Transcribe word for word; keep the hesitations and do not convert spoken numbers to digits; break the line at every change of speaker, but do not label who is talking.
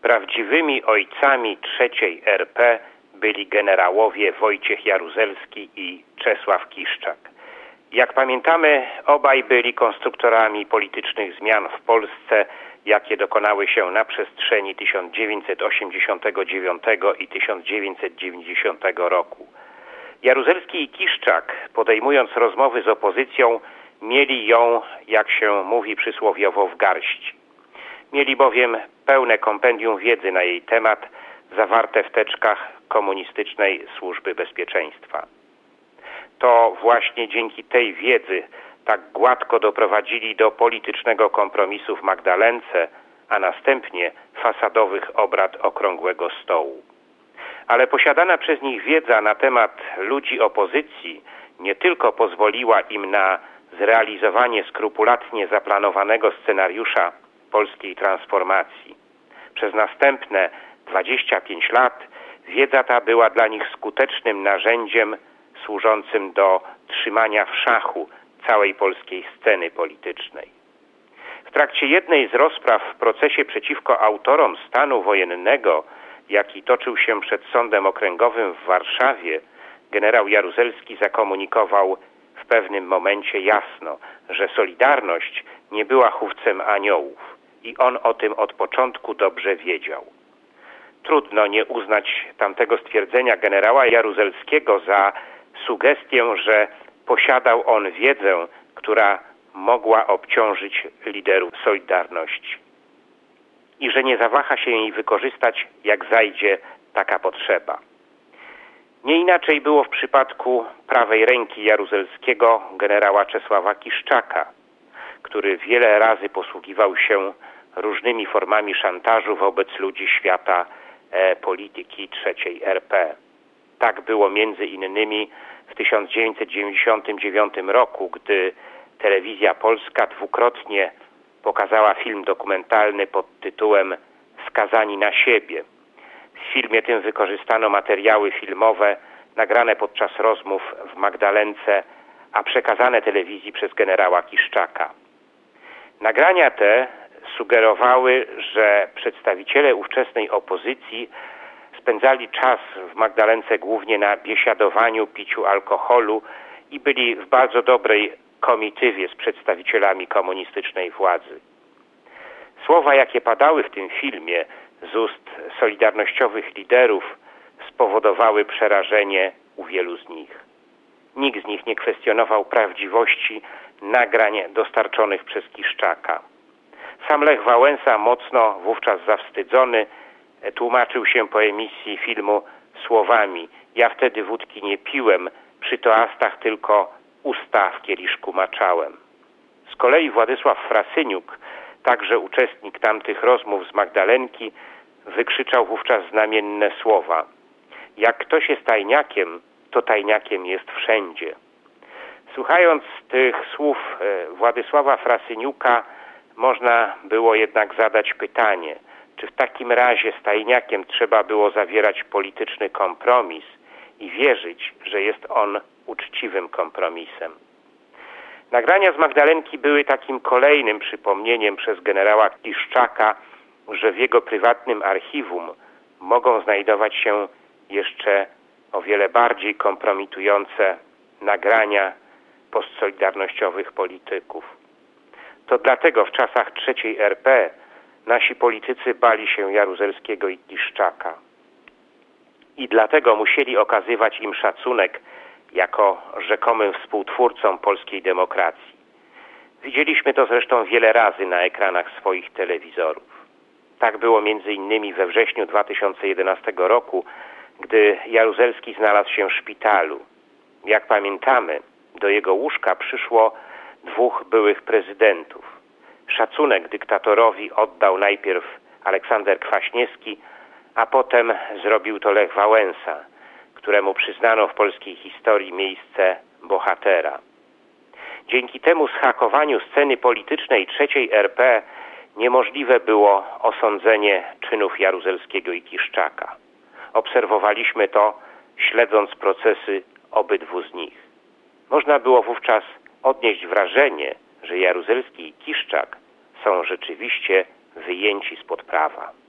Prawdziwymi ojcami trzeciej R P byli generałowie Wojciech Jaruzelski i Czesław Kiszczak. Jak pamiętamy, obaj byli konstruktorami politycznych zmian w Polsce, jakie dokonały się na przestrzeni tysiąc dziewięćset osiemdziesiątego dziewiątego i tysiąc dziewięćset dziewięćdziesiątego roku. Jaruzelski i Kiszczak, podejmując rozmowy z opozycją, mieli ją, jak się mówi przysłowiowo, w garści. Mieli bowiem pełne kompendium wiedzy na jej temat, zawarte w teczkach komunistycznej służby bezpieczeństwa. To właśnie dzięki tej wiedzy tak gładko doprowadzili do politycznego kompromisu w Magdalence, a następnie fasadowych obrad Okrągłego Stołu. Ale posiadana przez nich wiedza na temat ludzi opozycji nie tylko pozwoliła im na zrealizowanie skrupulatnie zaplanowanego scenariusza polskiej transformacji. Przez następne dwadzieścia pięć lat wiedza ta była dla nich skutecznym narzędziem służącym do trzymania w szachu całej polskiej sceny politycznej. W trakcie jednej z rozpraw w procesie przeciwko autorom stanu wojennego, jaki toczył się przed Sądem Okręgowym w Warszawie, generał Jaruzelski zakomunikował w pewnym momencie jasno, że Solidarność nie była chówcem aniołów i on o tym od początku dobrze wiedział. Trudno nie uznać tamtego stwierdzenia generała Jaruzelskiego za sugestię, że posiadał on wiedzę, która mogła obciążyć liderów Solidarności i że nie zawaha się jej wykorzystać, jak zajdzie taka potrzeba. Nie inaczej było w przypadku prawej ręki Jaruzelskiego, generała Czesława Kiszczaka, który wiele razy posługiwał się różnymi formami szantażu wobec ludzi świata e, polityki trzeciej R P. Tak było między innymi w tysiąc dziewięćset dziewięćdziesiątym dziewiątym roku, gdy Telewizja Polska dwukrotnie pokazała film dokumentalny pod tytułem Skazani na siebie. W filmie tym wykorzystano materiały filmowe nagrane podczas rozmów w Magdalence, a przekazane telewizji przez generała Kiszczaka. Nagrania te sugerowały, że przedstawiciele ówczesnej opozycji spędzali czas w Magdalence głównie na biesiadowaniu, piciu alkoholu i byli w bardzo dobrej komitywie z przedstawicielami komunistycznej władzy. Słowa, jakie padały w tym filmie z ust solidarnościowych liderów, spowodowały przerażenie u wielu z nich. Nikt z nich nie kwestionował prawdziwości nagrań dostarczonych przez Kiszczaka. Sam Lech Wałęsa, mocno wówczas zawstydzony, tłumaczył się po emisji filmu słowami: ja wtedy wódki nie piłem, przy toastach tylko usta w kieliszku maczałem. Z kolei Władysław Frasyniuk, także uczestnik tamtych rozmów z Magdalenki, wykrzyczał wówczas znamienne słowa: jak ktoś jest tajniakiem, to tajniakiem jest wszędzie. Słuchając tych słów Władysława Frasyniuka, można było jednak zadać pytanie, czy w takim razie z tajniakiem trzeba było zawierać polityczny kompromis i wierzyć, że jest on uczciwym kompromisem. Nagrania z Magdalenki były takim kolejnym przypomnieniem przez generała Kiszczaka, że w jego prywatnym archiwum mogą znajdować się jeszcze o wiele bardziej kompromitujące nagrania postsolidarnościowych polityków. To dlatego w czasach trzeciej R P nasi politycy bali się Jaruzelskiego i Kiszczaka. I dlatego musieli okazywać im szacunek jako rzekomym współtwórcom polskiej demokracji. Widzieliśmy to zresztą wiele razy na ekranach swoich telewizorów. Tak było między innymi we wrześniu dwa tysiące jedenastego roku, gdy Jaruzelski znalazł się w szpitalu. Jak pamiętamy, do jego łóżka przyszło dwóch byłych prezydentów. Szacunek dyktatorowi oddał najpierw Aleksander Kwaśniewski, a potem zrobił to Lech Wałęsa, któremu przyznano w polskiej historii miejsce bohatera. Dzięki temu zhakowaniu sceny politycznej trzeciej R P niemożliwe było osądzenie czynów Jaruzelskiego i Kiszczaka. Obserwowaliśmy to, śledząc procesy obydwu z nich. Można było wówczas odnieść wrażenie, że Jaruzelski i Kiszczak są rzeczywiście wyjęci spod prawa.